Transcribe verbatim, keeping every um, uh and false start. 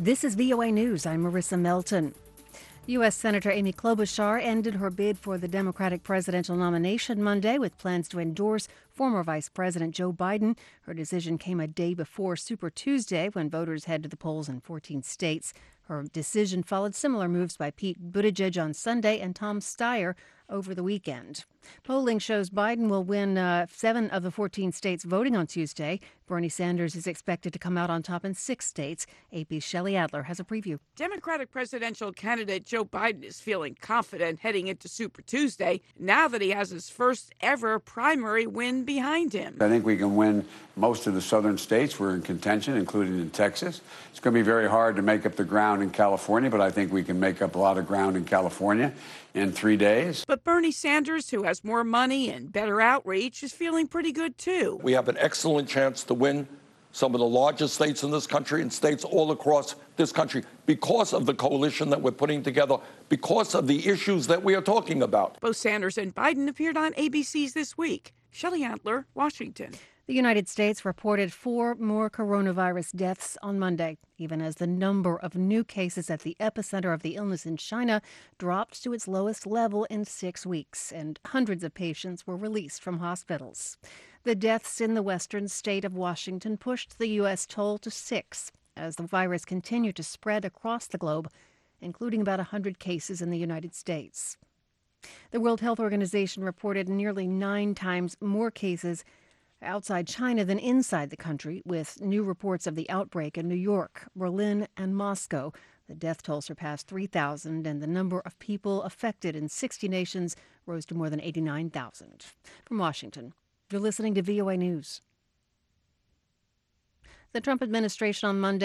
This is V O A News. I'm Marissa Melton. U S. Senator Amy Klobuchar ended her bid for the Democratic presidential nomination Monday with plans to endorse former Vice President Joe Biden. Her decision came a day before Super Tuesday, when voters head to the polls in fourteen states. Her decision followed similar moves by Pete Buttigieg on Sunday and Tom Steyer over the weekend. Polling shows Biden will win uh, seven of the fourteen states voting on Tuesday. Bernie Sanders is expected to come out on top in six states. A P's Shelley Adler has a preview. Democratic presidential candidate Joe Biden is feeling confident heading into Super Tuesday now that he has his first ever primary win behind him. I think we can win most of the southern states. We're in contention, including in Texas. It's going to be very hard to make up the ground in California, but I think we can make up a lot of ground in California in three days. But Bernie Sanders, who has more money and better outreach, is feeling pretty good, too. We have an excellent chance to win some of the largest states in this country and states all across this country because of the coalition that we're putting together, because of the issues that we are talking about. Both Sanders and Biden appeared on A B C's This Week. Shelley Adler, Washington. The United States reported four more coronavirus deaths on Monday, even as the number of new cases at the epicenter of the illness in China dropped to its lowest level in six weeks, and hundreds of patients were released from hospitals. The deaths in the western state of Washington pushed the U S toll to six as the virus continued to spread across the globe, including about one hundred cases in the United States. The World Health Organization reported nearly nine times more cases outside China than inside the country, with new reports of the outbreak in New York, Berlin, and Moscow. The death toll surpassed three thousand, and the number of people affected in sixty nations rose to more than eighty-nine thousand. From Washington, you're listening to V O A News. The Trump administration on Monday